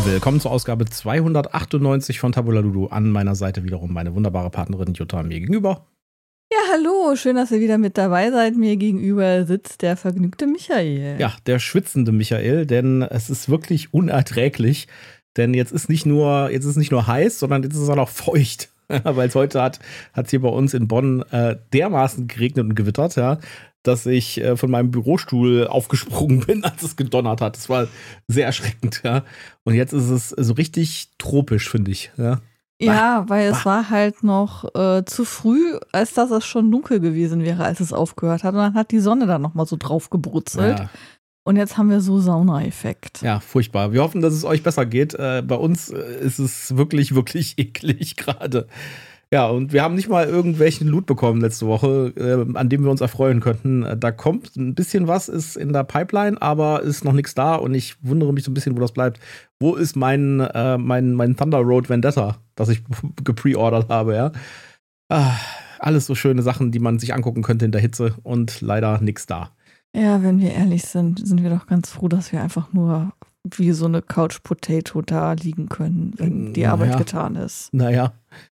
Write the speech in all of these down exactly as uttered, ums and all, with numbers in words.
Willkommen zur Ausgabe zweihundertachtundneunzig von Tabula Ludo. An meiner Seite wiederum meine wunderbare Partnerin Jutta mir gegenüber. Ja, hallo, schön, dass ihr wieder mit dabei seid. Mir gegenüber sitzt der vergnügte Michael. Ja, der schwitzende Michael, denn es ist wirklich unerträglich. Denn jetzt ist nicht nur, jetzt ist nicht nur heiß, sondern jetzt ist es auch noch feucht. Weil es heute hat es hier bei uns in Bonn äh, dermaßen geregnet und gewittert, ja, dass ich äh, von meinem Bürostuhl aufgesprungen bin, als es gedonnert hat. Das war sehr erschreckend, ja. Und jetzt ist es so richtig tropisch, finde ich, ja. Ja, weil es war halt noch äh, zu früh, als dass es schon dunkel gewesen wäre, als es aufgehört hat. Und dann hat die Sonne dann nochmal so drauf gebrutzelt. Ja. Und jetzt haben wir so Sauna-Effekt. Ja, furchtbar. Wir hoffen, dass es euch besser geht. Äh, bei uns ist es wirklich, wirklich eklig gerade. Ja, und wir haben nicht mal irgendwelchen Loot bekommen letzte Woche, äh, an dem wir uns erfreuen könnten. Da kommt ein bisschen was, ist in der Pipeline, aber ist noch nichts da. Und ich wundere mich so ein bisschen, wo das bleibt. Wo ist mein, äh, mein, mein Thunder Road Vendetta, das ich gepreordert habe, ja? Ah, alles so schöne Sachen, die man sich angucken könnte in der Hitze und leider nichts da. Ja, wenn wir ehrlich sind, sind wir doch ganz froh, dass wir einfach nur wie so eine Couch Potato da liegen können, wenn die Arbeit naja. getan ist. Naja.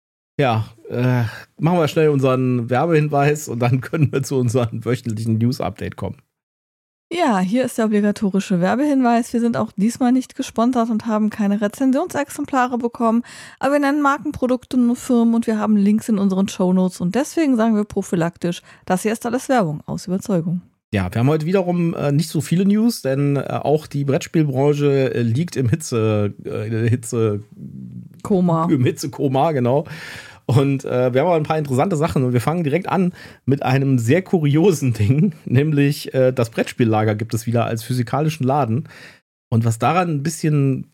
Ja, äh, machen wir schnell unseren Werbehinweis und dann können wir zu unserem wöchentlichen News-Update kommen. Ja, hier ist der obligatorische Werbehinweis. Wir sind auch diesmal nicht gesponsert und haben keine Rezensionsexemplare bekommen, aber wir nennen Markenprodukte und Firmen und wir haben Links in unseren Shownotes und deswegen sagen wir prophylaktisch, das hier ist alles Werbung aus Überzeugung. Ja, wir haben heute wiederum äh, nicht so viele News, denn äh, auch die Brettspielbranche äh, liegt im Hitze, äh, Hitze Koma. Im Hitzekoma, genau. Und äh, wir haben aber ein paar interessante Sachen und wir fangen direkt an mit einem sehr kuriosen Ding, nämlich äh, das Brettspiellager gibt es wieder als physikalischen Laden. Und was daran ein bisschen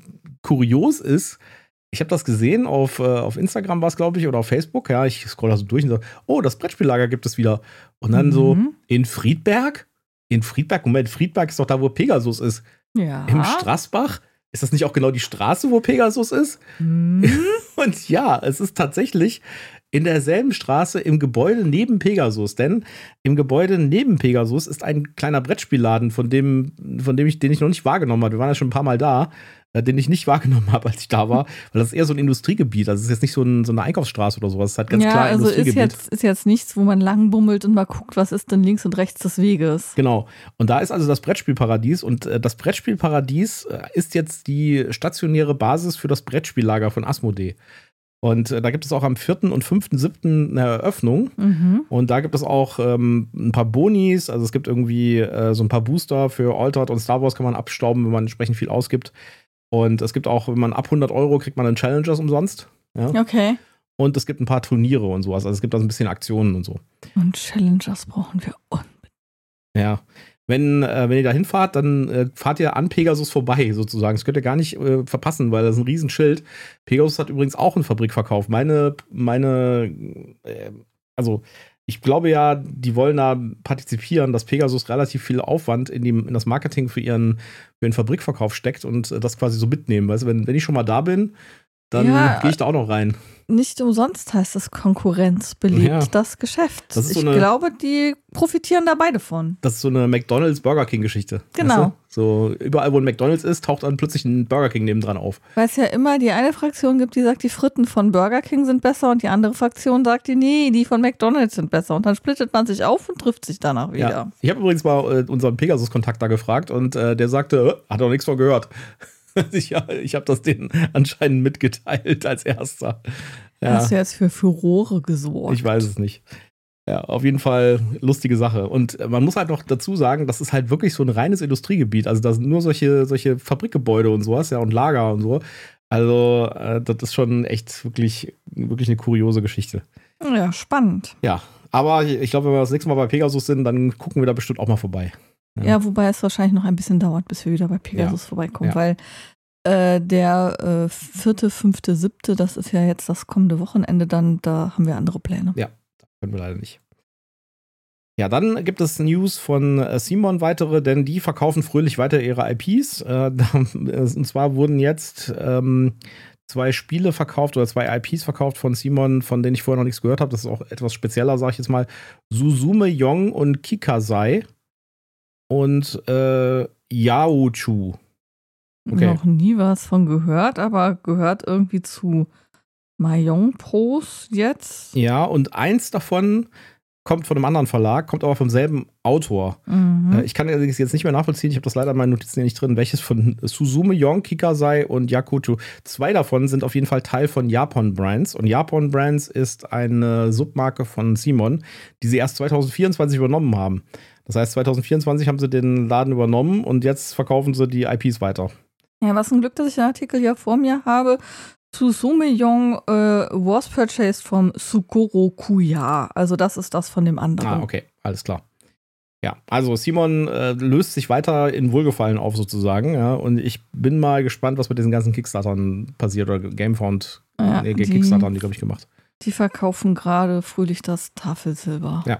kurios ist, ich habe das gesehen auf, äh, auf Instagram war es, glaube ich, oder auf Facebook. Ja, ich scroll da so durch und so, oh, das Brettspiellager gibt es wieder. Und dann mhm. so, in Friedberg? In Friedberg? Moment, Friedberg ist doch da, wo Pegasus ist. Ja. Im Straßbach? Ist das nicht auch genau die Straße, wo Pegasus ist? Mhm. Und ja, es ist tatsächlich in derselben Straße im Gebäude neben Pegasus. Denn im Gebäude neben Pegasus ist ein kleiner Brettspielladen, von dem, von dem ich, den ich noch nicht wahrgenommen habe. Wir waren ja schon ein paar Mal da, äh, den ich nicht wahrgenommen habe, als ich da war. Weil das ist eher so ein Industriegebiet. Also es ist jetzt nicht so, ein, so eine Einkaufsstraße oder sowas. Es ist halt ganz ja, klar also Industriegebiet. Ist jetzt, ist jetzt nichts, wo man lang bummelt und mal guckt, was ist denn links und rechts des Weges. Genau. Und da ist also das Brettspielparadies. Und äh, das Brettspielparadies äh, ist jetzt die stationäre Basis für das Brettspiellager von Asmodee. Und äh, da gibt es auch am vierten und fünften siebten eine Eröffnung. Mhm. Und da gibt es auch ähm, ein paar Bonis. Also es gibt irgendwie äh, so ein paar Booster für Altered und Star Wars kann man abstauben, wenn man entsprechend viel ausgibt. Und es gibt auch, wenn man ab hundert Euro kriegt man einen Challengers umsonst. Ja? Okay. Und es gibt ein paar Turniere und sowas. Also es gibt da so ein bisschen Aktionen und so. Und Challengers brauchen wir unbedingt. Ja. Wenn, äh, wenn ihr da hinfahrt, dann äh, fahrt ihr an Pegasus vorbei, sozusagen. Das könnt ihr gar nicht äh, verpassen, weil das ist ein Riesenschild. Pegasus hat übrigens auch einen Fabrikverkauf. Meine, meine, äh, also ich glaube ja, die wollen da partizipieren, dass Pegasus relativ viel Aufwand in, die, in das Marketing für ihren, für ihren Fabrikverkauf steckt und äh, das quasi so mitnehmen. Weißt du, wenn, wenn ich schon mal da bin, dann ja, gehe ich da auch noch rein. Nicht umsonst heißt es, Konkurrenz belebt ja. das Geschäft. Das ist so ich eine, glaube, die profitieren da beide von. Das ist so eine McDonald's-Burger King-Geschichte. Genau. Weißt du? So überall, wo ein McDonald's ist, taucht dann plötzlich ein Burger King nebendran auf. Weil es ja immer die eine Fraktion gibt, die sagt, die Fritten von Burger King sind besser und die andere Fraktion sagt, die, nee, die von McDonald's sind besser. Und dann splittet man sich auf und trifft sich danach wieder. Ja. Ich habe übrigens mal äh, unseren Pegasus-Kontakt da gefragt und äh, der sagte, äh, hat auch nichts von gehört. ich ja, ich habe das denen anscheinend mitgeteilt als Erster. Ja. Hast du jetzt für Furore gesorgt? Ich weiß es nicht. Ja, auf jeden Fall lustige Sache. Und man muss halt noch dazu sagen, das ist halt wirklich so ein reines Industriegebiet. Also da sind nur solche, solche Fabrikgebäude und sowas, ja, und Lager und so. Also äh, das ist schon echt wirklich, wirklich eine kuriose Geschichte. Ja, spannend. Ja, aber ich glaube, wenn wir das nächste Mal bei Pegasus sind, dann gucken wir da bestimmt auch mal vorbei. Ja, ja, wobei es wahrscheinlich noch ein bisschen dauert, bis wir wieder bei Pegasus ja. vorbeikommen, ja. weil äh, der äh, vierte, fünfte, siebte, das ist ja jetzt das kommende Wochenende, dann da haben wir andere Pläne. Ja, da können wir leider nicht. Ja, dann gibt es News von äh, Simon weitere, denn die verkaufen fröhlich weiter ihre I Ps. Äh, da, und zwar wurden jetzt ähm, zwei Spiele verkauft oder zwei I Ps verkauft von Simon, von denen ich vorher noch nichts gehört habe. Das ist auch etwas spezieller, sage ich jetzt mal. Suzume Yong und Kikasai und äh, Yaochu. Okay. Noch nie was von gehört, aber gehört irgendwie zu Mahjong Pros jetzt. Ja, und eins davon kommt von einem anderen Verlag, kommt aber vom selben Autor. Mhm. Äh, ich kann das jetzt nicht mehr nachvollziehen, ich habe das leider in meinen Notizen hier nicht drin, welches von Suzume Young, Kikasei und Yakuto. Zwei davon sind auf jeden Fall Teil von Japan Brands. Und Japan Brands ist eine Submarke von Simon, die sie erst zwanzig vierundzwanzig übernommen haben. Das heißt, zwanzig vierundzwanzig haben sie den Laden übernommen und jetzt verkaufen sie die I Ps weiter. Ja, was ein Glück, dass ich den Artikel hier vor mir habe. Suzume Young äh, was purchased from Sukoro Kuya. Also das ist das von dem anderen. Ah, okay, alles klar. Ja, also Simon äh, löst sich weiter in Wohlgefallen auf sozusagen. Ja, und ich bin mal gespannt, was mit diesen ganzen Kickstartern passiert oder Gamefound. Ja, nee, die- Kickstarter haben die, glaube ich, gemacht. Die verkaufen gerade fröhlich das Tafelsilber. Ja.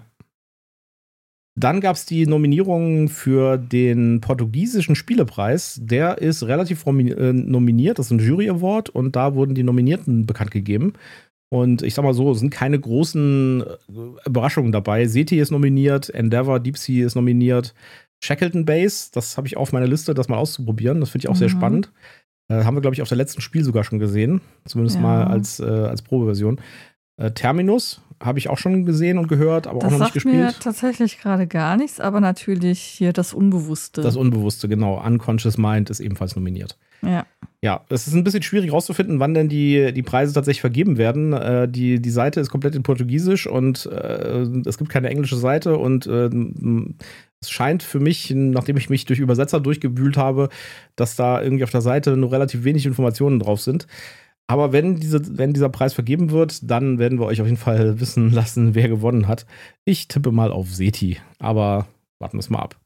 Dann gab es die Nominierungen für den portugiesischen Spielepreis. Der ist relativ nomi- äh, nominiert. Das ist ein Jury-Award und da wurden die Nominierten bekannt gegeben. Und ich sag mal so, es sind keine großen äh, Überraschungen dabei. Seti ist nominiert, Endeavor, Deep Sea ist nominiert, Shackleton Base, das habe ich auf meiner Liste, das mal auszuprobieren. Das finde ich auch sehr Mhm. spannend. Äh, haben wir, glaube ich, auf der letzten Spiel sogar schon gesehen. Zumindest Ja. mal als, äh, als Probeversion. Äh, Terminus habe ich auch schon gesehen und gehört, aber Das auch noch nicht sagt mir gespielt. tatsächlich gerade gar nichts, aber natürlich hier das Unbewusste. Das Unbewusste, genau. Unconscious Mind ist ebenfalls nominiert. ja. Ja, es ist ein bisschen schwierig rauszufinden, wann denn die, die Preise tatsächlich vergeben werden. Äh, die, die Seite ist komplett in Portugiesisch und äh, es gibt keine englische Seite und äh, es scheint für mich, nachdem ich mich durch Übersetzer durchgewühlt habe, dass da irgendwie auf der Seite nur relativ wenig Informationen drauf sind. Aber wenn, diese, wenn dieser Preis vergeben wird, dann werden wir euch auf jeden Fall wissen lassen, wer gewonnen hat. Ich tippe mal auf Seti, aber warten wir es mal ab.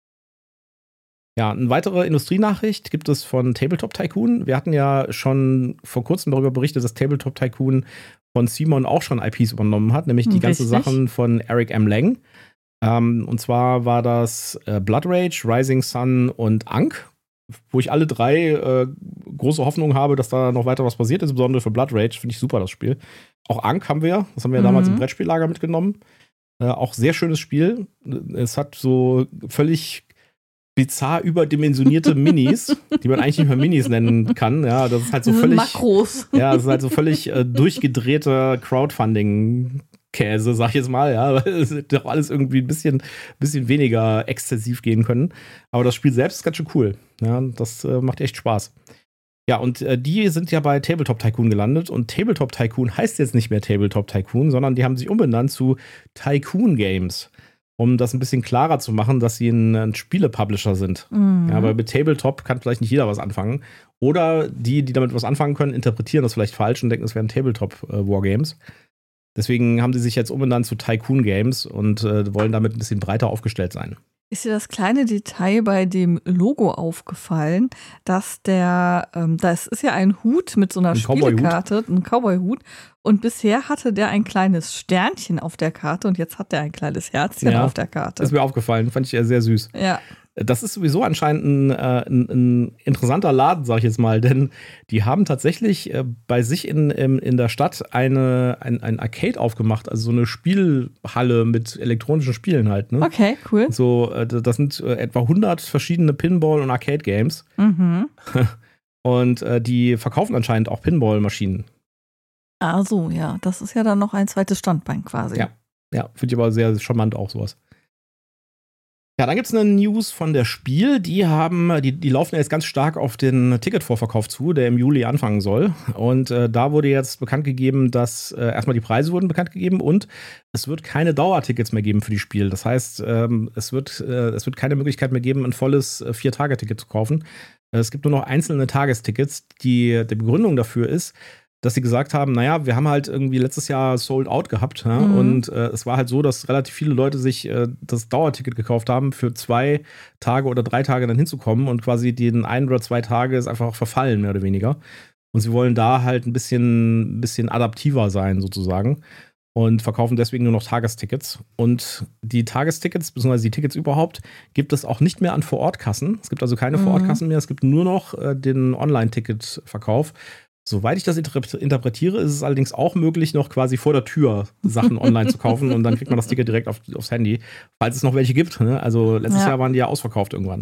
Ja, eine weitere Industrienachricht gibt es von Tabletop Tycoon. Wir hatten ja schon vor kurzem darüber berichtet, dass Tabletop Tycoon von Simon auch schon I Ps übernommen hat, nämlich die ganzen Richtig. Sachen von Eric M. Lang. Ähm, und zwar war das äh, Blood Rage, Rising Sun und Ankh, wo ich alle drei äh, große Hoffnung habe, dass da noch weiter was passiert, insbesondere für Blood Rage. Finde ich super, das Spiel. Auch Ankh haben wir, das haben wir ja Mhm. damals im Brettspiellager mitgenommen. Äh, auch sehr schönes Spiel. Es hat so völlig bizarr überdimensionierte Minis, die man eigentlich nicht mehr Minis nennen kann. Ja, das ist halt so Das sind völlig. Makros. Ja, das ist halt so völlig äh, durchgedrehter Crowdfunding-Käse, sag ich jetzt mal. Ja, weil es hätte doch alles irgendwie ein bisschen, bisschen weniger exzessiv gehen können. Aber das Spiel selbst ist ganz schön cool. Ja, das äh, macht echt Spaß. Ja, und äh, die sind ja bei Tabletop Tycoon gelandet. Und Tabletop Tycoon heißt jetzt nicht mehr Tabletop Tycoon, sondern die haben sich umbenannt zu Tycoon Games. Um das ein bisschen klarer zu machen, dass sie ein, ein Spiele-Publisher sind. Mhm. Ja, weil mit Tabletop kann vielleicht nicht jeder was anfangen. Oder die, die damit was anfangen können, interpretieren das vielleicht falsch und denken, es wären Tabletop-Wargames. Deswegen haben sie sich jetzt umbenannt zu Tycoon Games und äh, wollen damit ein bisschen breiter aufgestellt sein. Ist dir das kleine Detail bei dem Logo aufgefallen, dass der, ähm, das ist ja ein Hut mit so einer Ein Cowboy-Hut. Spielekarte, ein Cowboy-Hut. Und bisher hatte der ein kleines Sternchen auf der Karte und jetzt hat der ein kleines Herzchen Ja, auf der Karte. Das ist mir aufgefallen, fand ich ja sehr süß. Ja. Das ist sowieso anscheinend ein, äh, ein, ein interessanter Laden, sag ich jetzt mal, denn die haben tatsächlich äh, bei sich in, in, in der Stadt eine, ein, ein Arcade aufgemacht, also so eine Spielhalle mit elektronischen Spielen halt. Ne? Okay, cool. So, äh, das sind äh, etwa hundert verschiedene Pinball- und Arcade-Games Mhm. und äh, die verkaufen anscheinend auch Pinball-Maschinen. Ah, so, ja. Das ist ja dann noch ein zweites Standbein quasi. Ja. Ja, finde ich aber sehr charmant auch sowas. Ja, dann gibt es eine News von der Spiel. Die haben, die, die laufen jetzt ganz stark auf den Ticketvorverkauf zu, der im Juli anfangen soll. Und äh, da wurde jetzt bekannt gegeben, dass äh, erstmal die Preise wurden bekannt gegeben und es wird keine Dauertickets mehr geben für die Spiel. Das heißt, ähm, es wird, äh, es wird keine Möglichkeit mehr geben, ein volles äh, Vier-Tage-Ticket zu kaufen. Äh, es gibt nur noch einzelne Tagestickets. Die, die Begründung dafür ist, dass sie gesagt haben, naja, wir haben halt irgendwie letztes Jahr Sold Out gehabt, ja? Mhm. Und äh, es war halt so, dass relativ viele Leute sich äh, das Dauerticket gekauft haben, für zwei Tage oder drei Tage dann hinzukommen und quasi den ein oder zwei Tage ist einfach verfallen, mehr oder weniger. Und sie wollen da halt ein bisschen, ein bisschen adaptiver sein, sozusagen. Und verkaufen deswegen nur noch Tagestickets. Und die Tagestickets, beziehungsweise die Tickets überhaupt, gibt es auch nicht mehr an Vorortkassen. Es gibt also keine Mhm. Vorortkassen mehr, es gibt nur noch äh, den Online-Ticket-Verkauf. Soweit ich das interpre- interpretiere, ist es allerdings auch möglich, noch quasi vor der Tür Sachen online zu kaufen und dann kriegt man das Ticket direkt auf, aufs Handy, falls es noch welche gibt. Ne? Also letztes Ja. Jahr waren die ja ausverkauft irgendwann.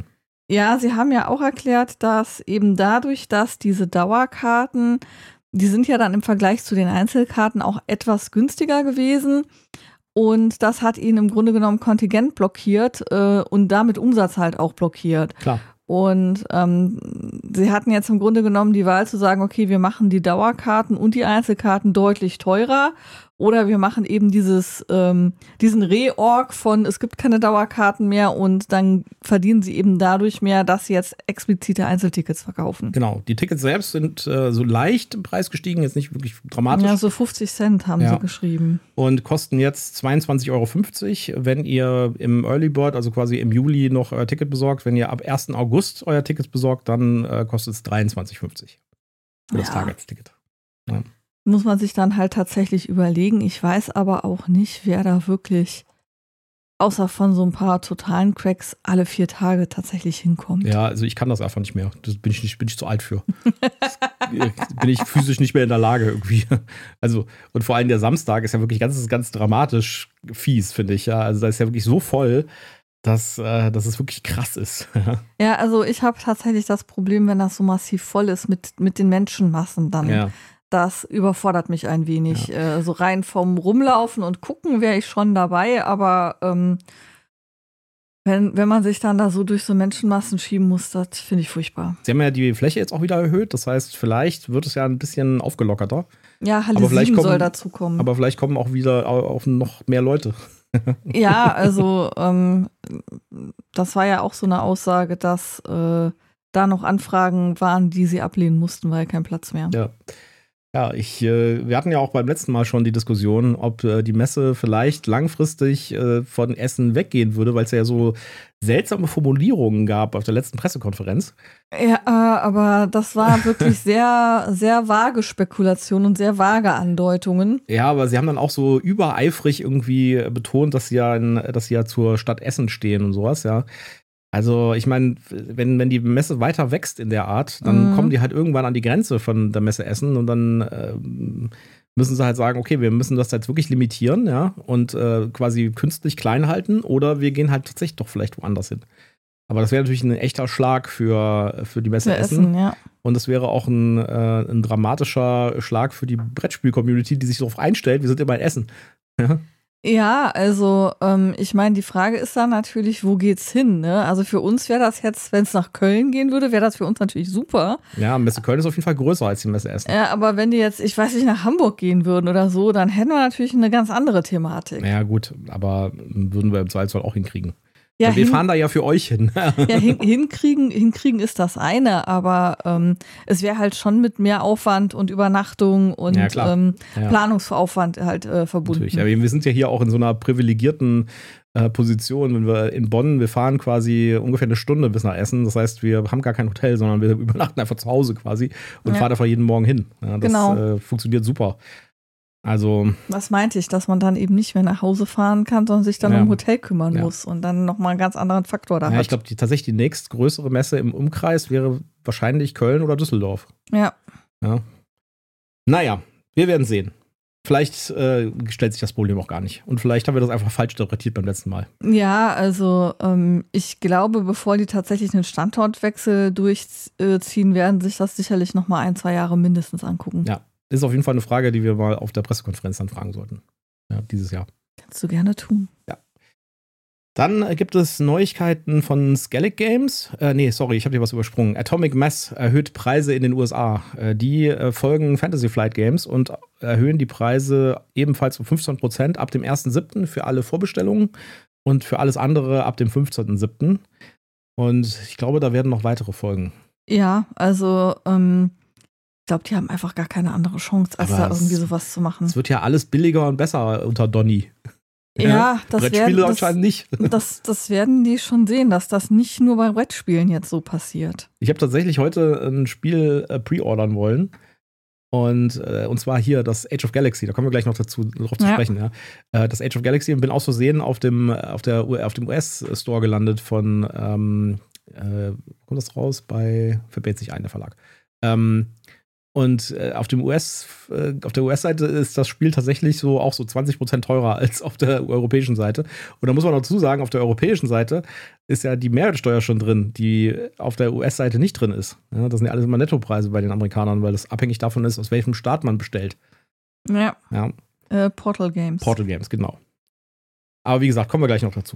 Ja, sie haben ja auch erklärt, dass eben dadurch, dass diese Dauerkarten, die sind ja dann im Vergleich zu den Einzelkarten auch etwas günstiger gewesen. Und das hat ihnen im Grunde genommen Kontingent blockiert äh, und damit Umsatz halt auch blockiert. Klar. Und ähm, sie hatten jetzt im Grunde genommen die Wahl zu sagen, okay, wir machen die Dauerkarten und die Einzelkarten deutlich teurer. Oder wir machen eben dieses, ähm, diesen Reorg von, es gibt keine Dauerkarten mehr und dann verdienen sie eben dadurch mehr, dass sie jetzt explizite Einzeltickets verkaufen. Genau, die Tickets selbst sind äh, so leicht im Preis gestiegen, jetzt nicht wirklich dramatisch. Ja, so fünfzig Cent haben ja. sie geschrieben. Und kosten jetzt zweiundzwanzig Euro fünfzig, wenn ihr im Early Bird, also quasi im Juli noch euer Ticket besorgt. Wenn ihr ab ersten August euer Ticket besorgt, dann äh, kostet es dreiundzwanzig fünfzig für das Ja. Tagesticket. Ja. Muss man sich dann halt tatsächlich überlegen. Ich weiß aber auch nicht, wer da wirklich, außer von so ein paar totalen Cracks, alle vier Tage tatsächlich hinkommt. Ja, also ich kann das einfach nicht mehr. Das bin ich nicht, bin ich zu alt für. Das bin ich physisch nicht mehr in der Lage irgendwie. Also, und vor allem der Samstag ist ja wirklich ganz, ganz dramatisch fies, finde ich. Ja, also da ist ja wirklich so voll, dass, äh, dass es wirklich krass ist. Ja, also ich habe tatsächlich das Problem, wenn das so massiv voll ist mit, mit den Menschenmassen dann. Ja. Das überfordert mich ein wenig. Ja. Äh, so rein vom Rumlaufen und Gucken wäre ich schon dabei, aber ähm, wenn, wenn man sich dann da so durch so Menschenmassen schieben muss, das finde ich furchtbar. Sie haben ja die Fläche jetzt auch wieder erhöht, das heißt, vielleicht wird es ja ein bisschen aufgelockerter. Ja, Halle sieben kommen, soll dazu kommen. Aber vielleicht kommen auch wieder auch noch mehr Leute. Ja, also ähm, das war ja auch so eine Aussage, dass äh, da noch Anfragen waren, die sie ablehnen mussten, weil kein Platz mehr. Ja. Ja, ich, äh, wir hatten ja auch beim letzten Mal schon die Diskussion, ob äh, die Messe vielleicht langfristig äh, von Essen weggehen würde, weil es ja so seltsame Formulierungen gab auf der letzten Pressekonferenz. Ja, aber das war wirklich sehr, sehr vage Spekulation und sehr vage Andeutungen. Ja, aber sie haben dann auch so übereifrig irgendwie betont, dass sie ja, in, dass sie ja zur Stadt Essen stehen und sowas, ja. Also ich meine, wenn, wenn die Messe weiter wächst in der Art, dann mhm. kommen die halt irgendwann an die Grenze von der Messe Essen und dann äh, müssen sie halt sagen, okay, wir müssen das jetzt wirklich limitieren, ja, und äh, quasi künstlich klein halten oder wir gehen halt tatsächlich doch vielleicht woanders hin. Aber das wäre natürlich ein echter Schlag für, für die Messe für Essen. Essen ja. Und das wäre auch ein, äh, ein dramatischer Schlag für die Brettspiel-Community, die sich darauf einstellt, wir sind immer in Essen. Ja. Ja, also ähm, ich meine, die Frage ist dann natürlich, wo geht's hin? Ne? Also für uns wäre das jetzt, wenn es nach Köln gehen würde, wäre das für uns natürlich super. Ja, Messe Köln ist auf jeden Fall größer als die Messe Essen. Ja, aber wenn die jetzt, ich weiß nicht, nach Hamburg gehen würden oder so, dann hätten wir natürlich eine ganz andere Thematik. Ja gut, aber würden wir im Zweifelsfall auch hinkriegen. Ja, wir hin, fahren da ja für euch hin. Ja, hin, hinkriegen, hinkriegen ist das eine, aber ähm, es wäre halt schon mit mehr Aufwand und Übernachtung und ja, ähm, ja. Planungsaufwand halt äh, verbunden. Natürlich, aber wir sind ja hier auch in so einer privilegierten äh, Position, wenn wir in Bonn, wir fahren quasi ungefähr eine Stunde bis nach Essen, das heißt, wir haben gar kein Hotel, sondern wir übernachten einfach zu Hause quasi und ja. fahren einfach jeden Morgen hin. Ja, das genau. äh, funktioniert super. Also. Was meinte ich, dass man dann eben nicht mehr nach Hause fahren kann, sondern sich dann ja. um Hotel kümmern ja. muss und dann nochmal einen ganz anderen Faktor da ja, hat. Ich glaube, die, tatsächlich die nächstgrößere Messe im Umkreis wäre wahrscheinlich Köln oder Düsseldorf. Ja. ja. Naja, wir werden sehen. Vielleicht äh, stellt sich das Problem auch gar nicht. Und vielleicht haben wir das einfach falsch interpretiert beim letzten Mal. Ja, also ähm, ich glaube, bevor die tatsächlich einen Standortwechsel durchziehen, werden sich das sicherlich nochmal ein, zwei Jahre mindestens angucken. Ja. Ist auf jeden Fall eine Frage, die wir mal auf der Pressekonferenz dann fragen sollten. Ja, dieses Jahr. Kannst du gerne tun. Ja. Dann gibt es Neuigkeiten von Skellig Games. Äh, nee, sorry, ich habe dir was übersprungen. Atomic Mass erhöht Preise in den U S A. Äh, die äh, folgen Fantasy Flight Games und erhöhen die Preise ebenfalls um fünfzehn Prozent ab dem ersten siebten für alle Vorbestellungen und für alles andere ab dem fünfzehnten siebten Und ich glaube, da werden noch weitere folgen. Ja, also ähm ich glaube, die haben einfach gar keine andere Chance, als Aber da irgendwie sowas zu machen. Es wird ja alles billiger und besser unter Donny. Ja, ja das Brettspiele werden, anscheinend nicht. Das, das werden die schon sehen, dass das nicht nur bei Brettspielen jetzt so passiert. Ich habe tatsächlich heute ein Spiel äh, pre-ordern wollen. Und, äh, und zwar hier das Age of Galaxy. Da kommen wir gleich noch dazu drauf zu ja. sprechen. Ja. Äh, das Age of Galaxy und bin aus Versehen auf dem, auf der, auf dem U S-Store gelandet von, ähm, äh, kommt das raus? Bei, verbergt sich ein, der Verlag. Ähm, Und äh, auf dem U S, äh, auf der U S-Seite ist das Spiel tatsächlich so auch so zwanzig Prozent teurer als auf der europäischen Seite. Und da muss man dazu sagen, auf der europäischen Seite ist ja die Mehrwertsteuer schon drin, die auf der U S-Seite nicht drin ist. Ja, das sind ja alles immer Nettopreise bei den Amerikanern, weil das abhängig davon ist, aus welchem Staat man bestellt. Ja. ja. Äh, Portal Games. Portal Games, genau. Aber wie gesagt, kommen wir gleich noch dazu.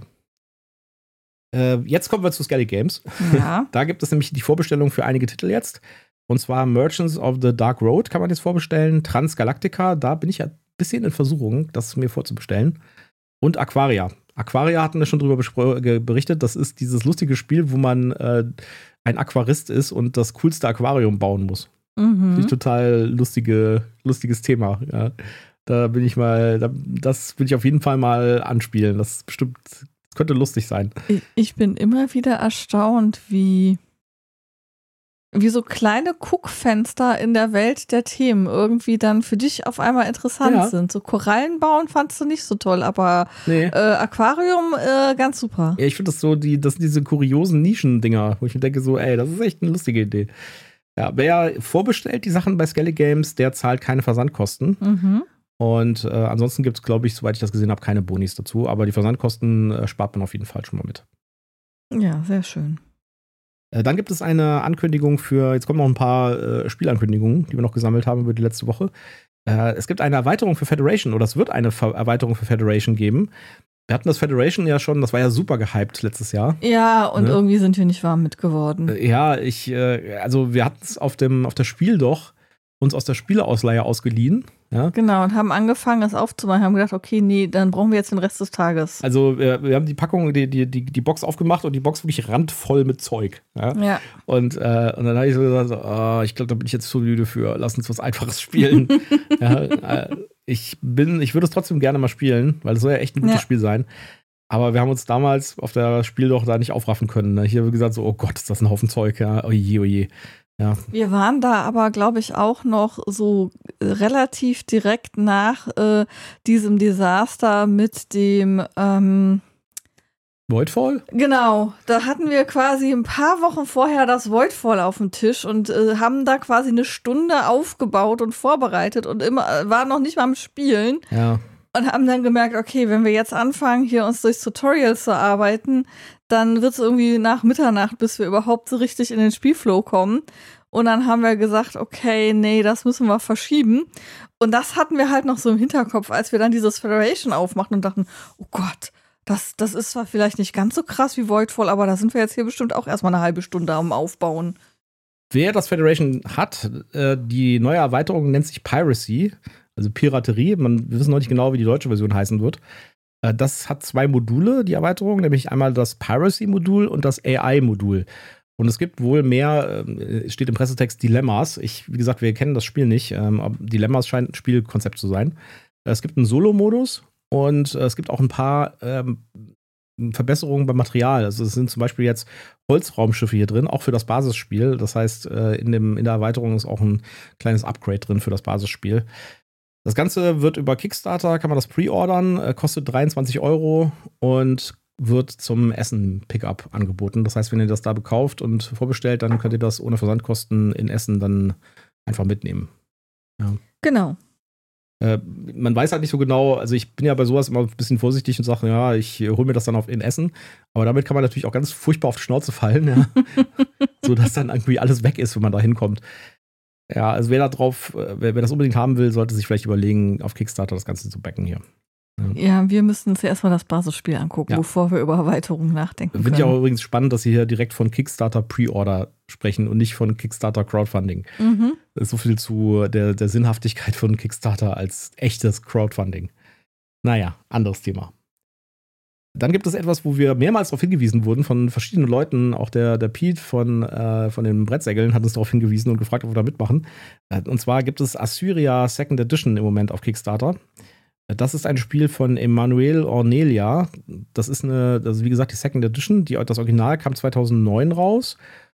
Äh, jetzt kommen wir zu Skellig Games. Ja. Da gibt es nämlich die Vorbestellung für einige Titel jetzt. Und zwar Merchants of the Dark Road kann man jetzt vorbestellen. Transgalactica, da bin ich ja ein bisschen in Versuchung, das mir vorzubestellen. Und Aquaria. Aquaria hatten wir schon drüber berichtet. Das ist dieses lustige Spiel, wo man äh, ein Aquarist ist und das coolste Aquarium bauen muss. Mhm. Finde ich total lustige, lustiges Thema. Ja. Da bin ich mal, da, das will ich auf jeden Fall mal anspielen. Das ist bestimmt, das könnte lustig sein. Ich, ich bin immer wieder erstaunt, wie wie so kleine Guckfenster in der Welt der Themen irgendwie dann für dich auf einmal interessant ja. sind. So Korallen bauen fandst du nicht so toll, aber nee. äh, Aquarium äh, ganz super. Ja, ich finde das so, die, das sind diese kuriosen Nischen-Dinger, wo ich mir denke so, ey, das ist echt eine lustige Idee. Ja, wer vorbestellt die Sachen bei Skellig Games, der zahlt keine Versandkosten. Mhm. Und äh, ansonsten gibt es, glaube ich, soweit ich das gesehen habe, keine Bonis dazu. Aber die Versandkosten äh, spart man auf jeden Fall schon mal mit. Ja, sehr schön. Dann gibt es eine Ankündigung für, jetzt kommen noch ein paar äh, Spielankündigungen, die wir noch gesammelt haben über die letzte Woche. Äh, es gibt eine Erweiterung für Federation, oder es wird eine Ver- Erweiterung für Federation geben. Wir hatten das Federation ja schon, das war ja super gehypt letztes Jahr. Ja, und ne? irgendwie sind wir nicht warm mit geworden. Äh, ja, ich, äh, also wir hatten es auf dem, auf das Spiel doch uns aus der Spieleausleihe ausgeliehen. Ja? Genau, und haben angefangen, das aufzumachen, haben gedacht, okay, nee, dann brauchen wir jetzt den Rest des Tages. Also wir, wir haben die Packung, die, die, die, die Box aufgemacht und die Box wirklich randvoll mit Zeug. Ja. Ja. Und, äh, und dann habe ich so gesagt, so, oh, ich glaube, da bin ich jetzt zu müde für. Lass uns was Einfaches spielen. ja, äh, ich bin, ich würde es trotzdem gerne mal spielen, weil es soll ja echt ein gutes Ja. Spiel sein. Aber wir haben uns damals auf der Spiel doch da nicht aufraffen können. Ne? Hier haben wir gesagt, so, oh Gott, ist das ein Haufen Zeug. Ja, oje, oje. Ja. Wir waren da aber, glaube ich, auch noch so relativ direkt nach äh, diesem Desaster mit dem ähm, Voidfall? Genau, da hatten wir quasi ein paar Wochen vorher das Voidfall auf dem Tisch und äh, haben da quasi eine Stunde aufgebaut und vorbereitet und immer äh, waren noch nicht mal am Spielen. Ja. Und haben dann gemerkt, okay, wenn wir jetzt anfangen, hier uns durchs Tutorial zu arbeiten, dann wird es irgendwie nach Mitternacht, bis wir überhaupt so richtig in den Spielflow kommen. Und dann haben wir gesagt, okay, nee, das müssen wir verschieben. Und das hatten wir halt noch so im Hinterkopf, als wir dann dieses Federation aufmachten und dachten, oh Gott, das, das ist zwar vielleicht nicht ganz so krass wie Voidfall, aber da sind wir jetzt hier bestimmt auch erstmal eine halbe Stunde am Aufbauen. Wer das Federation hat, äh, die neue Erweiterung nennt sich Piracy. Also Piraterie, man, wir wissen noch nicht genau, wie die deutsche Version heißen wird. Äh, das hat zwei Module, die Erweiterung, nämlich einmal das Piracy-Modul und das A I-Modul. Und es gibt wohl mehr, äh, steht im Pressetext, Dilemmas. Ich, wie gesagt, wir kennen das Spiel nicht, ähm, aber Dilemmas scheint ein Spielkonzept zu sein. Äh, es gibt einen Solo-Modus und äh, es gibt auch ein paar ähm, Verbesserungen beim Material. Also es sind zum Beispiel jetzt Holzraumschiffe hier drin, auch für das Basisspiel. Das heißt, äh, in, dem, in der Erweiterung ist auch ein kleines Upgrade drin für das Basisspiel. Das Ganze wird über Kickstarter, kann man das pre-ordern, äh, kostet dreiundzwanzig Euro und wird zum Essen-Pickup angeboten. Das heißt, wenn ihr das da bekauft und vorbestellt, dann könnt ihr das ohne Versandkosten in Essen dann einfach mitnehmen. Ja. Genau. Äh, man weiß halt nicht so genau, also ich bin ja bei sowas immer ein bisschen vorsichtig und sage, ja, ich hole mir das dann auf in Essen. Aber damit kann man natürlich auch ganz furchtbar auf die Schnauze fallen, ja. Sodass dann irgendwie alles weg ist, wenn man da hinkommt. Ja, also wer da drauf, wer, wer das unbedingt haben will, sollte sich vielleicht überlegen, auf Kickstarter das Ganze zu backen hier. Ja, ja, wir müssen uns ja erstmal das Basisspiel angucken, ja. bevor wir über Erweiterungen nachdenken können. Finde ich auch übrigens spannend, dass Sie hier direkt von Kickstarter Pre-Order sprechen und nicht von Kickstarter Crowdfunding. Mhm. Das ist so viel zu der, der Sinnhaftigkeit von Kickstarter als echtes Crowdfunding. Naja, anderes Thema. Dann gibt es etwas, wo wir mehrmals darauf hingewiesen wurden von verschiedenen Leuten. Auch der, der Pete von, äh, von den Brettsägeln hat uns darauf hingewiesen und gefragt, ob wir da mitmachen. Und zwar gibt es Assyria Second Edition im Moment auf Kickstarter. Das ist ein Spiel von Emanuel Ornelia. Das ist eine, also wie gesagt, die Second Edition. Die, das Original kam zweitausendneun raus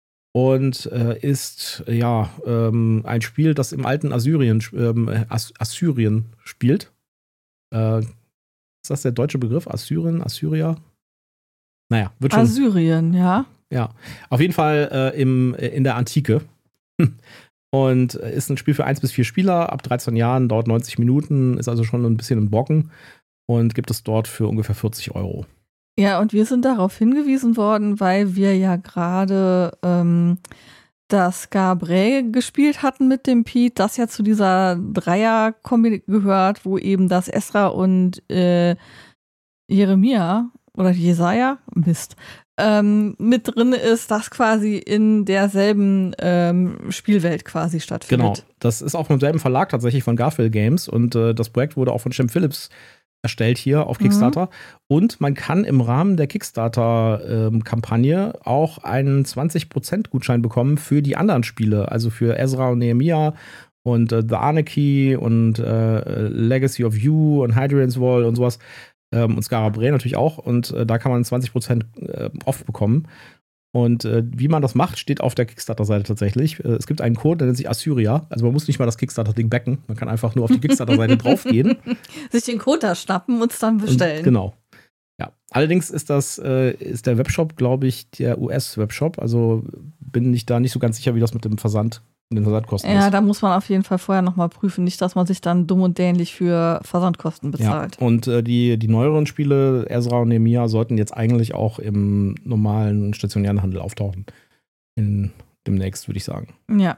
und äh, ist ja ähm, ein Spiel, das im alten Assyrien, ähm, Ass- Assyrien spielt. Äh, Ist das der deutsche Begriff? Assyrien, Assyria? Naja, wird schon. Assyrien, ja. Ja, auf jeden Fall äh, im, in der Antike. Und ist ein Spiel für eins bis vier Spieler, ab dreizehn Jahren, dauert neunzig Minuten, ist also schon ein bisschen im Brocken und gibt es dort für ungefähr vierzig Euro. Ja, und wir sind darauf hingewiesen worden, weil wir ja gerade ähm, das Gabre gespielt hatten mit dem Pete, das ja zu dieser Dreier-Kombi gehört, wo eben das Esra und äh, Jeremia oder Jesaja, Mist, ähm, mit drin ist, das quasi in derselben ähm, Spielwelt quasi stattfindet. Genau, das ist auch vom selben Verlag tatsächlich von Garfield Games und äh, das Projekt wurde auch von Shem Phillips erstellt hier auf Kickstarter. Mhm. Und man kann im Rahmen der Kickstarter-Kampagne ähm, auch einen zwanzig Prozent Gutschein bekommen für die anderen Spiele, also für Ezra und Nehemiah und äh, The Anarchy und äh, Legacy of You und Hadrian's Wall und sowas. Und Scarabre natürlich auch. Und äh, da kann man zwanzig Prozent äh, off bekommen. Und äh, wie man das macht, steht auf der Kickstarter-Seite tatsächlich. Äh, es gibt einen Code, der nennt sich Assyria. Also man muss nicht mal das Kickstarter-Ding backen. Man kann einfach nur auf die Kickstarter-Seite draufgehen. Sich den Code da schnappen und es dann bestellen. Und, genau. Ja. Allerdings ist das, äh, ist der Webshop, glaube ich, der U S-Webshop. Also bin ich da nicht so ganz sicher, wie das mit dem Versand und den Versandkosten ja, ist. da muss man auf jeden Fall vorher nochmal prüfen. Nicht, dass man sich dann dumm und dämlich für Versandkosten bezahlt. Ja, und äh, die, die neueren Spiele, Ezra und Nehemiah, sollten jetzt eigentlich auch im normalen stationären Handel auftauchen. In, demnächst, würde ich sagen. Ja.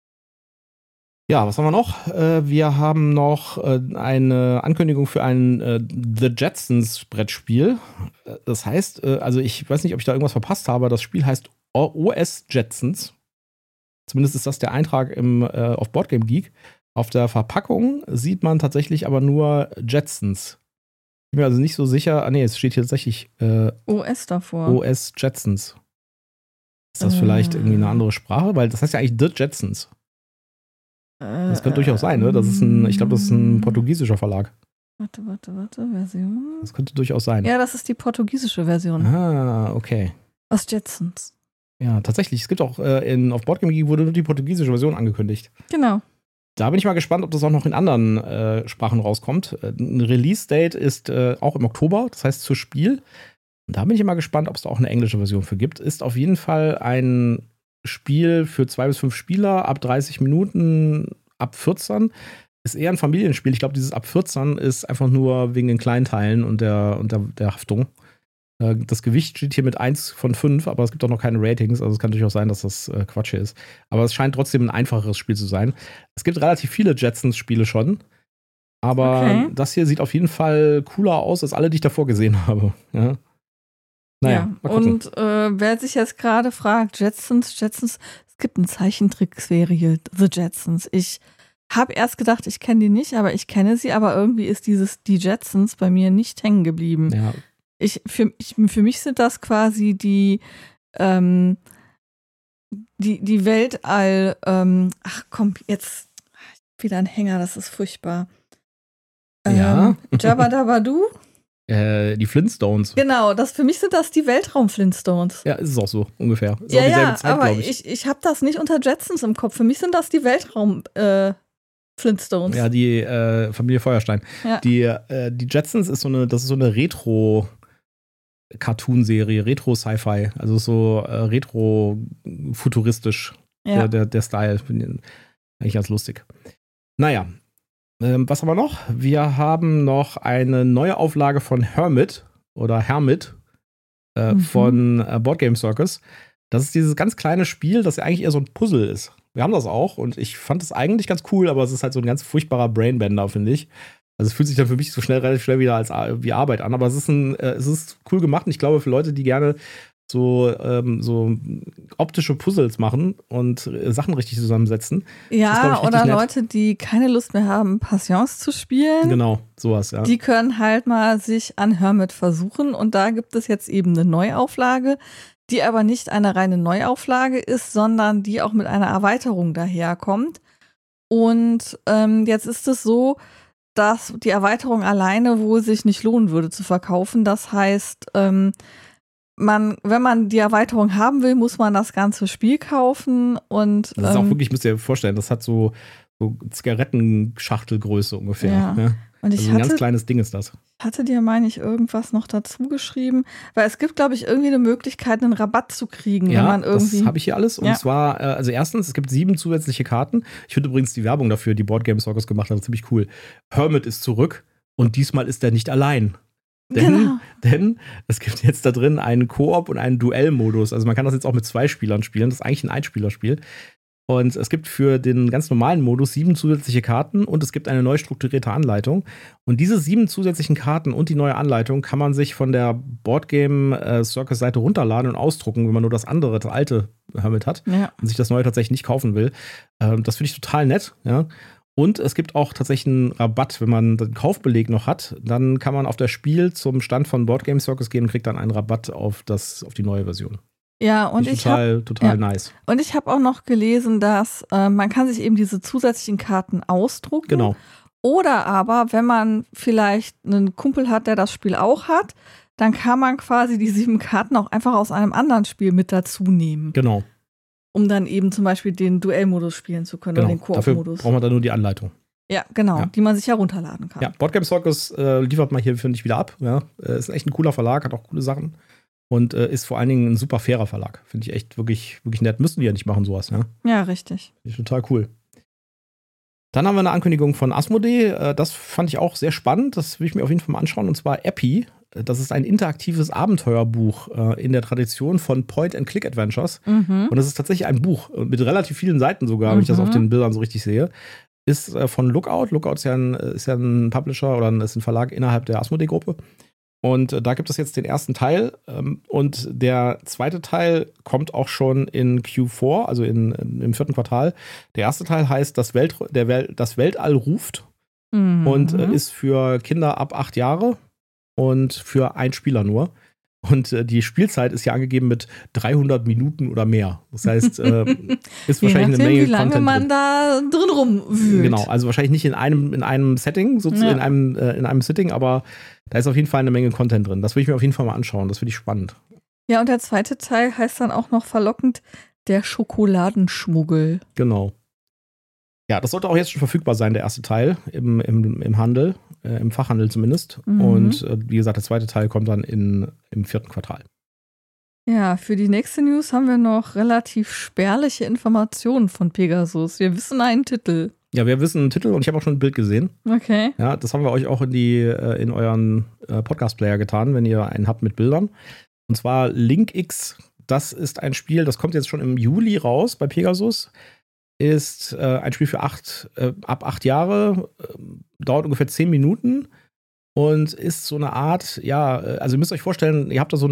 Ja, was haben wir noch? Äh, wir haben noch äh, eine Ankündigung für ein äh, The Jetsons Brettspiel. Das heißt, äh, also ich weiß nicht, ob ich da irgendwas verpasst habe. Das Spiel heißt O S Jetsons. Zumindest ist das der Eintrag im, äh, auf Boardgame Geek. Auf der Verpackung sieht man tatsächlich aber nur Jetsons. Ich bin mir also nicht so sicher. Ah, nee, es steht hier tatsächlich äh, O S davor. O S Jetsons. Ist das äh. vielleicht irgendwie eine andere Sprache? Weil das heißt ja eigentlich The Jetsons. Äh, das könnte äh, durchaus sein, ne? Das ist ein, ich glaube, das ist ein portugiesischer Verlag. Warte, warte, warte. Version? Das könnte durchaus sein. Ja, das ist die portugiesische Version. Ah, okay. Aus Jetsons. Ja, tatsächlich. Es gibt auch äh, in, auf Boardgame Geek wurde nur die portugiesische Version angekündigt. Genau. Da bin ich mal gespannt, ob das auch noch in anderen äh, Sprachen rauskommt. Ein Release-Date ist äh, auch im Oktober, das heißt zu Spiel. Und da bin ich mal gespannt, ob es da auch eine englische Version für gibt. Ist auf jeden Fall ein Spiel für zwei bis fünf Spieler, ab dreißig Minuten, ab vierzehn. Ist eher ein Familienspiel. Ich glaube, dieses ab vierzehn ist einfach nur wegen den Kleinteilen und der, und der, der Haftung. Das Gewicht steht hier mit eins von fünf, aber es gibt auch noch keine Ratings, also es kann durchaus sein, dass das äh, Quatsch ist. Aber es scheint trotzdem ein einfacheres Spiel zu sein. Es gibt relativ viele Jetsons-Spiele schon, aber okay. Das hier sieht auf jeden Fall cooler aus als alle, die ich davor gesehen habe. Ja. Naja, ja, und äh, wer sich jetzt gerade fragt, Jetsons, Jetsons, es gibt eine Zeichentrickserie, The Jetsons. Ich habe erst gedacht, ich kenne die nicht, aber ich kenne sie, aber irgendwie ist dieses Die Jetsons bei mir nicht hängen geblieben. Ja. Ich, für, ich, für mich sind das quasi die, ähm, die, die Weltall, ähm, ach komm, jetzt wieder ein Hänger, das ist furchtbar. Ähm, ja. Jabba Dabba Doo? Äh, die Flintstones. Genau, das, für mich sind das die Weltraum-Flintstones. Ja, ist es auch so, ungefähr. Ist ja, auch dieselbe ja, Zeit, aber ich, ich, ich habe das nicht unter Jetsons im Kopf. Für mich sind das die Weltraum- äh, Flintstones. Ja, die äh, Familie Feuerstein. Ja. Die, äh, die Jetsons ist so eine, das ist so eine Retro- Cartoon-Serie, Retro-Sci-Fi, also so äh, retro-futuristisch, ja. der, der, der Style. Eigentlich ganz lustig. Naja, ähm, was haben wir noch? Wir haben noch eine neue Auflage von Hermit oder Hermit äh, mhm. von äh, Board Game Circus. Das ist dieses ganz kleine Spiel, das ja eigentlich eher so ein Puzzle ist. Wir haben das auch und ich fand es eigentlich ganz cool, aber es ist halt so ein ganz furchtbarer Brainbender, finde ich. Also es fühlt sich dann für mich so schnell, relativ schnell wieder als wie Arbeit an, aber es ist ein, äh, es ist cool gemacht und ich glaube für Leute, die gerne so, ähm, so optische Puzzles machen und äh, Sachen richtig zusammensetzen. Ja, das, oder nett. Leute, die keine Lust mehr haben, Patience zu spielen. Genau, sowas, ja. Die können halt mal sich an Hermit versuchen und da gibt es jetzt eben eine Neuauflage, die aber nicht eine reine Neuauflage ist, sondern die auch mit einer Erweiterung daherkommt. Und ähm, jetzt ist es so, dass die Erweiterung alleine wohl sich nicht lohnen würde zu verkaufen. Das heißt, ähm, man, wenn man die Erweiterung haben will, muss man das ganze Spiel kaufen. Und, das ist ähm, auch wirklich, müsst ihr euch vorstellen, das hat so, so Zigarettenschachtelgröße ungefähr. Ja. Ja? Und ich also ein hatte, ganz kleines Ding ist das. Hatte dir, meine ich, irgendwas noch dazu geschrieben? Weil es gibt, glaube ich, irgendwie eine Möglichkeit, einen Rabatt zu kriegen, ja, wenn man irgendwie. Das habe ich hier alles. Und ja. zwar, äh, also erstens, es gibt sieben zusätzliche Karten. Ich finde übrigens die Werbung dafür, die Board Game Circus gemacht hat, ziemlich cool. Hermit ist zurück und diesmal ist er nicht allein. Denn, Genau. denn es gibt jetzt da drin einen Koop und einen Duellmodus. Also man kann das jetzt auch mit zwei Spielern spielen. Das ist eigentlich ein Einspielerspiel. Und es gibt für den ganz normalen Modus sieben zusätzliche Karten und es gibt eine neu strukturierte Anleitung. Und diese sieben zusätzlichen Karten und die neue Anleitung kann man sich von der Boardgame Circus Seite runterladen und ausdrucken, wenn man nur das andere, das alte Hermit hat ja. und sich das neue tatsächlich nicht kaufen will. Ähm, das finde ich total nett, ja. Und es gibt auch tatsächlich einen Rabatt, wenn man den Kaufbeleg noch hat, dann kann man auf das Spiel zum Stand von Board Game Circus gehen und kriegt dann einen Rabatt auf, das, auf die neue Version. Ja, und ich total, hab, total ja. nice. Und ich habe auch noch gelesen, dass äh, man kann sich eben diese zusätzlichen Karten ausdrucken. Genau. Oder aber, wenn man vielleicht einen Kumpel hat, der das Spiel auch hat, dann kann man quasi die sieben Karten auch einfach aus einem anderen Spiel mit dazu nehmen. Genau. Um dann eben zum Beispiel den Duellmodus spielen zu können Genau. oder den Dafür Koop-Modus. braucht man dann nur die Anleitung. Ja, genau, Ja. die man sich ja runterladen kann. Ja, Board Game Circus äh, liefert mal hier, finde ich, wieder ab. Ja. Äh, ist echt ein cooler Verlag, hat auch coole Sachen. Und äh, ist vor allen Dingen ein super fairer Verlag. Finde ich echt wirklich, wirklich nett. Müssen die ja nicht machen, sowas, ja. Ja, richtig. Finde ich total cool. Dann haben wir eine Ankündigung von Asmodee. Äh, das fand ich auch sehr spannend. Das will ich mir auf jeden Fall mal anschauen. Und zwar Epi. Das ist ein interaktives Abenteuerbuch äh, in der Tradition von Point-and-Click-Adventures. Mhm. Und das ist tatsächlich ein Buch mit relativ vielen Seiten sogar, wenn ich das auf den Bildern so richtig sehe. Ist äh, von Lookout. Lookout ist ja, ein, ist ja ein Publisher oder ein, ist ein Verlag innerhalb der Asmodee-Gruppe. Und äh, da gibt es jetzt den ersten Teil. Ähm, und der zweite Teil kommt auch schon in Q vier, also in, in, im vierten Quartal. Der erste Teil heißt Das, Welt, der Wel das Weltall ruft Mhm. und äh, ist für Kinder ab acht Jahre und für einen Spieler nur. Und äh, die Spielzeit ist ja angegeben mit dreihundert Minuten oder mehr. Das heißt, äh, ist Je wahrscheinlich nachdem, eine Menge wie lange Content man drin. da drin rumwühlt. Genau, also wahrscheinlich nicht in einem, in einem Setting, sozusagen Ja. in einem, äh, in einem Sitting, aber da ist auf jeden Fall eine Menge Content drin. Das will ich mir auf jeden Fall mal anschauen. Das finde ich spannend. Ja, und der zweite Teil heißt dann auch noch verlockend der Schokoladenschmuggel. Genau. Ja, das sollte auch jetzt schon verfügbar sein, der erste Teil im, im, im Handel, äh, im Fachhandel zumindest. Mhm. Und äh, wie gesagt, der zweite Teil kommt dann in, im vierten Quartal. Ja, für die nächste News haben wir noch relativ spärliche Informationen von Pegasus. Wir wissen einen Titel. Ja, wir wissen einen Titel und ich habe auch schon ein Bild gesehen. Okay. Ja, das haben wir euch auch in die äh, in euren äh, Podcast-Player getan, wenn ihr einen habt mit Bildern. Und zwar Link X. Das ist ein Spiel, das kommt jetzt schon im Juli raus bei Pegasus. Ist äh, ein Spiel für acht, äh, ab acht Jahre, äh, dauert ungefähr zehn Minuten und ist so eine Art, ja, äh, also ihr müsst euch vorstellen, ihr habt da so einen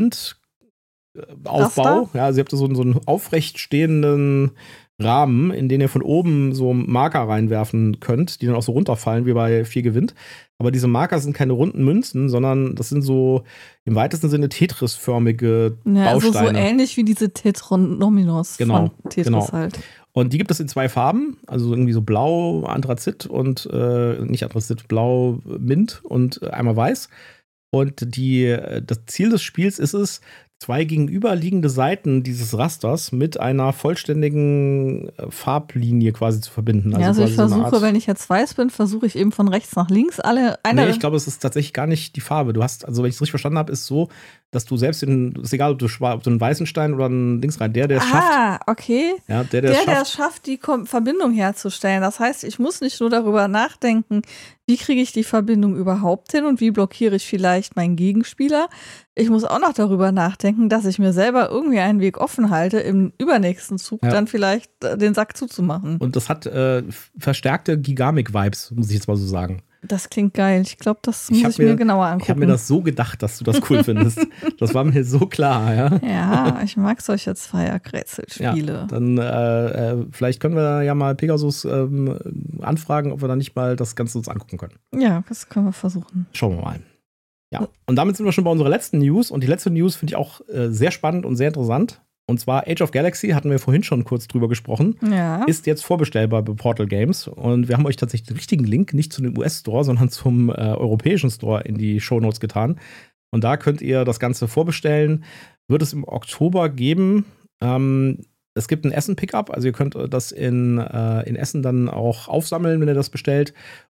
Vier-Gewinnt-Aufbau. Ja, also ihr habt da so einen, so einen aufrecht stehenden Rahmen, in den ihr von oben so Marker reinwerfen könnt, die dann auch so runterfallen wie bei Vier Gewinnt. Aber diese Marker sind keine runden Münzen, sondern das sind so im weitesten Sinne Tetris-förmige Ja, also so Bausteine. ähnlich wie diese Tetronominos Genau, von Tetris genau. halt. Und die gibt es in zwei Farben, also irgendwie so blau, Anthrazit und, äh, nicht Anthrazit, blau, Mint und äh, einmal weiß. Und die, das Ziel des Spiels ist es, zwei gegenüberliegende Seiten dieses Rasters mit einer vollständigen Farblinie quasi zu verbinden. Also ja, also ich quasi so eine versuche, Art- wenn ich jetzt weiß bin, versuche ich eben von rechts nach links alle eine. Nee, ich glaube, es ist tatsächlich gar nicht die Farbe. Du hast, also wenn ich es richtig verstanden habe, ist so, dass du selbst den, ist egal, ob du, schwa- ob du einen weißen Stein oder einen Dings rein, der, der es schafft, Ah, okay. ja, der, der, Der, es der schafft, es schafft, die Kom- Verbindung herzustellen. Das heißt, ich muss nicht nur darüber nachdenken, wie kriege ich die Verbindung überhaupt hin und wie blockiere ich vielleicht meinen Gegenspieler. Ich muss auch noch darüber nachdenken, dass ich mir selber irgendwie einen Weg offen halte, im übernächsten Zug Ja. dann vielleicht äh, den Sack zuzumachen. und das hat äh, verstärkte Gigamic-Vibes, muss ich jetzt mal so sagen. Das klingt geil. Ich glaube, das muss Ich hab ich, mir, mir- genauer Ich angucken. habe mir das so gedacht, dass du das cool findest. Das war mir so klar, ja. ja, ich mag solche Ja, Zweierkrätselspiele. dann äh, äh, vielleicht können wir ja mal Pegasus ähm, anfragen, ob wir dann nicht mal das Ganze uns angucken können. Ja, das können wir versuchen. Schauen wir mal. Ja, und damit sind wir schon bei unserer letzten News. Und die letzte News finde ich auch äh, sehr spannend und sehr interessant. Und zwar Age of Galaxy, hatten wir vorhin schon kurz drüber gesprochen, Ja. ist jetzt vorbestellbar bei Portal Games. Und wir haben euch tatsächlich den richtigen Link, nicht zu dem U S-Store, sondern zum äh, europäischen Store in die Shownotes getan. Und da könnt ihr das Ganze vorbestellen. Wird es im Oktober geben. Ähm, es gibt ein Essen-Pickup, also ihr könnt das in, äh, in Essen dann auch aufsammeln, wenn ihr das bestellt.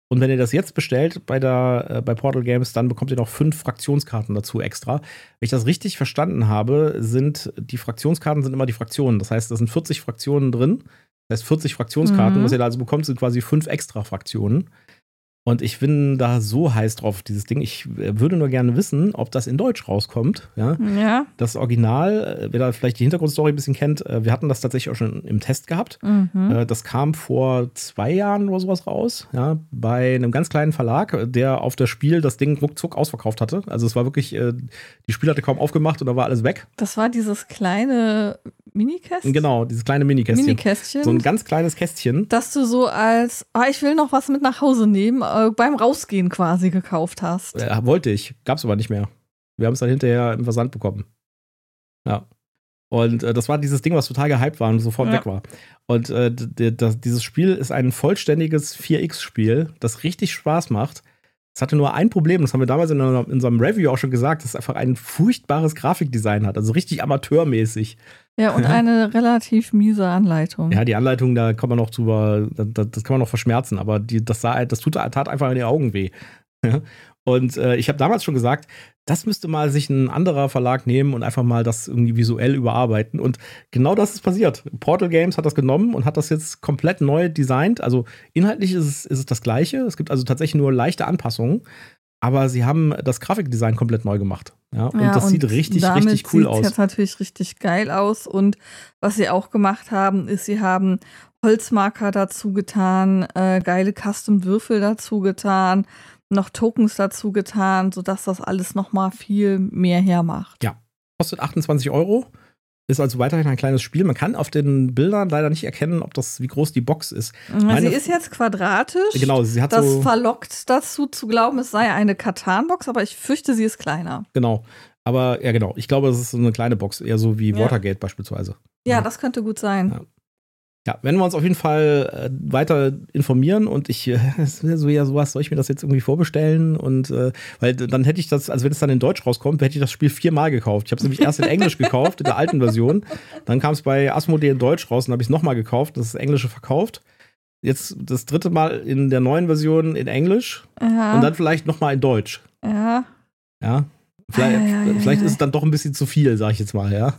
Und wenn ihr das jetzt bestellt bei, der, äh, bei Portal Games, dann bekommt ihr noch fünf Fraktionskarten dazu extra. Wenn ich das richtig verstanden habe, sind die Fraktionskarten sind immer die Fraktionen. Das heißt, da sind vierzig Fraktionen drin. Das heißt, vierzig Fraktionskarten, mhm. was ihr da also bekommt, sind quasi fünf extra Fraktionen. Und ich bin da so heiß drauf, dieses Ding. Ich würde nur gerne wissen, ob das in Deutsch rauskommt. Ja. ja. Das Original, wer da vielleicht die Hintergrundstory ein bisschen kennt, wir hatten das tatsächlich auch schon im Test gehabt. Mhm. Das kam vor zwei Jahren oder sowas raus, ja, bei einem ganz kleinen Verlag, der auf das Spiel das Ding ruckzuck ausverkauft hatte. Also es war wirklich, die Spiel hatte kaum aufgemacht und da war alles weg. Das war dieses kleine Minikästchen? Genau, dieses kleine Minikästchen. Minikästchen. So ein ganz kleines Kästchen. Dass du so als, ah, ich will noch was mit nach Hause nehmen, äh, beim Rausgehen quasi gekauft hast. Ja, wollte ich, gab's aber nicht mehr. Wir haben es dann hinterher im Versand bekommen. Ja. Und äh, das war dieses Ding, was total gehypt war und sofort ja. weg war. Und äh, d- d- dieses Spiel ist ein vollständiges vier X-Spiel, das richtig Spaß macht. Es hatte nur ein Problem, das haben wir damals in, in unserem Review auch schon gesagt, dass es einfach ein furchtbares Grafikdesign hat, also richtig amateurmäßig. Ja, und eine relativ miese Anleitung. Ja, die Anleitung, da kann man noch drüber, das, das kann man noch verschmerzen, aber die, das, sah, das tut, tat einfach in die Augen weh. Und äh, ich habe damals schon gesagt, das müsste mal sich ein anderer Verlag nehmen und einfach mal das irgendwie visuell überarbeiten. Und genau das ist passiert. Portal Games hat das genommen und hat das jetzt komplett neu designt. Also inhaltlich ist es, ist es das Gleiche. Es gibt also tatsächlich nur leichte Anpassungen. Aber sie haben das Grafikdesign komplett neu gemacht. Ja, und ja, das und sieht richtig, richtig cool aus. Sieht jetzt natürlich richtig geil aus. Und was sie auch gemacht haben, ist, sie haben Holzmarker dazu getan, äh, geile Custom-Würfel dazu getan, noch Tokens dazu getan, sodass das alles noch mal viel mehr hermacht. Ja, kostet achtundzwanzig Euro. Ist also weiterhin ein kleines Spiel. Man kann auf den Bildern leider nicht erkennen, ob das, wie groß die Box ist. Meine, sie ist jetzt quadratisch. Genau, sie hat das so. Das verlockt dazu zu glauben, es sei eine Katan-Box, aber ich fürchte, sie ist kleiner. Genau. Aber ja, genau. Ich glaube, es ist so eine kleine Box, eher so wie ja. Watergate beispielsweise. Ja, ja, das könnte gut sein. Ja. Ja, werden wir uns auf jeden Fall äh, weiter informieren und ich, äh, so ja, sowas, soll ich mir das jetzt irgendwie vorbestellen? Und äh, weil dann hätte ich das, also wenn es dann in Deutsch rauskommt, hätte ich das Spiel viermal gekauft. Ich habe es nämlich erst in Englisch gekauft, in der alten Version. Dann kam es bei Asmodee in Deutsch raus und habe ich es nochmal gekauft, das ist Englische verkauft. Jetzt das dritte Mal in der neuen Version in Englisch Aha. und dann vielleicht nochmal in Deutsch. Ja. Ja. Vielleicht, ja, ja, ja, vielleicht ja. ist es dann doch ein bisschen zu viel, sag ich jetzt mal, ja.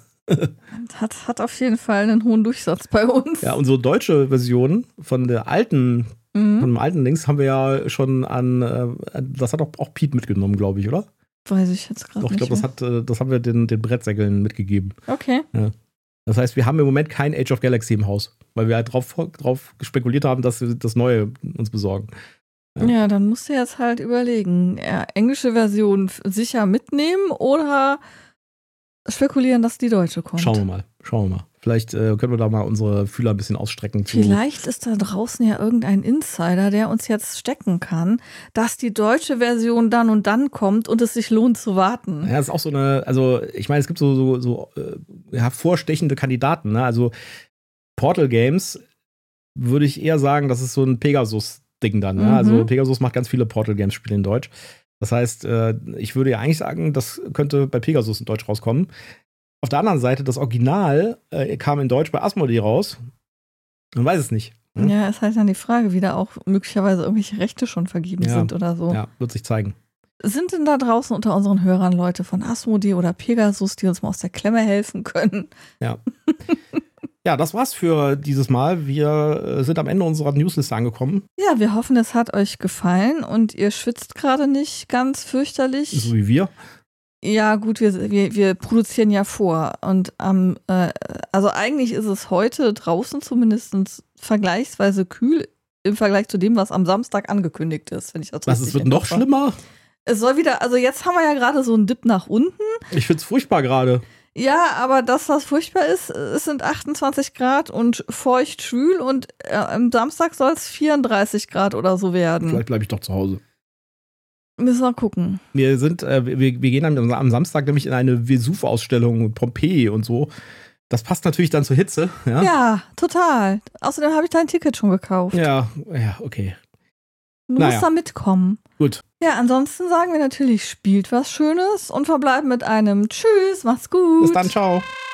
Hat, hat auf jeden Fall einen hohen Durchsatz bei uns. Ja, unsere deutsche Version von der alten, mhm. von dem alten Links haben wir ja schon an, äh, das hat auch, auch Pete mitgenommen, glaube ich, oder? Weiß ich jetzt gerade nicht. Doch, ich glaube, mehr. das hat, äh, das haben wir den, den Brettsäckeln mitgegeben. Okay. Ja. Das heißt, wir haben im Moment kein Age of Galaxy im Haus, weil wir halt drauf, drauf spekuliert haben, dass wir das Neue uns besorgen. Ja, ja, dann musst du jetzt halt überlegen, ja, englische Version sicher mitnehmen oder spekulieren, dass die deutsche kommt. Schauen wir mal, schauen wir mal. Vielleicht äh, können wir da mal unsere Fühler ein bisschen ausstrecken. Zu Vielleicht ist da draußen ja irgendein Insider, der uns jetzt stecken kann, dass die deutsche Version dann und dann kommt und es sich lohnt zu warten. Ja, ist auch so eine, also ich meine, es gibt so, so, so äh, hervorstechende Kandidaten, ne? Also Portal Games würde ich eher sagen, das ist so ein Pegasus-Ding dann. Ne? Mhm. Also Pegasus macht ganz viele Portal Games-Spiele in Deutsch. Das heißt, ich würde ja eigentlich sagen, das könnte bei Pegasus in Deutsch rauskommen. Auf der anderen Seite, das Original äh, kam in Deutsch bei Asmodee raus. Man weiß es nicht. Hm? Ja, ist halt dann die Frage, wie da auch möglicherweise irgendwelche Rechte schon vergeben ja. sind oder so. Ja, wird sich zeigen. Sind denn da draußen unter unseren Hörern Leute von Asmodee oder Pegasus, die uns mal aus der Klemme helfen können? Ja. Ja, das war's für dieses Mal. Wir sind am Ende unserer Newsliste angekommen. Ja, wir hoffen, es hat euch gefallen und ihr schwitzt gerade nicht ganz fürchterlich. So wie wir. Ja, gut, wir, wir, wir produzieren ja vor. Und ähm, äh, also eigentlich ist es heute draußen zumindest vergleichsweise kühl im Vergleich zu dem, was am Samstag angekündigt ist, wenn ich das Was, es wird noch schlimmer? Es soll wieder, also jetzt haben wir ja gerade so einen Dip nach unten. Ich find's furchtbar gerade. Ja, aber das, was furchtbar ist, es sind achtundzwanzig Grad und feucht schwül und äh, am Samstag soll es vierunddreißig Grad oder so werden. Vielleicht bleibe ich doch zu Hause. Müssen wir gucken. Wir sind, äh, wir, wir gehen am, am Samstag nämlich in eine Vesuv-Ausstellung, Pompeji und so. Das passt natürlich dann zur Hitze. Ja, ja total. Außerdem habe ich dein Ticket schon gekauft. Ja, ja, okay. Du naja. musst da mitkommen. Gut. Ja, ansonsten sagen wir natürlich, spielt was Schönes und verbleiben mit einem Tschüss, macht's gut. Bis dann, ciao.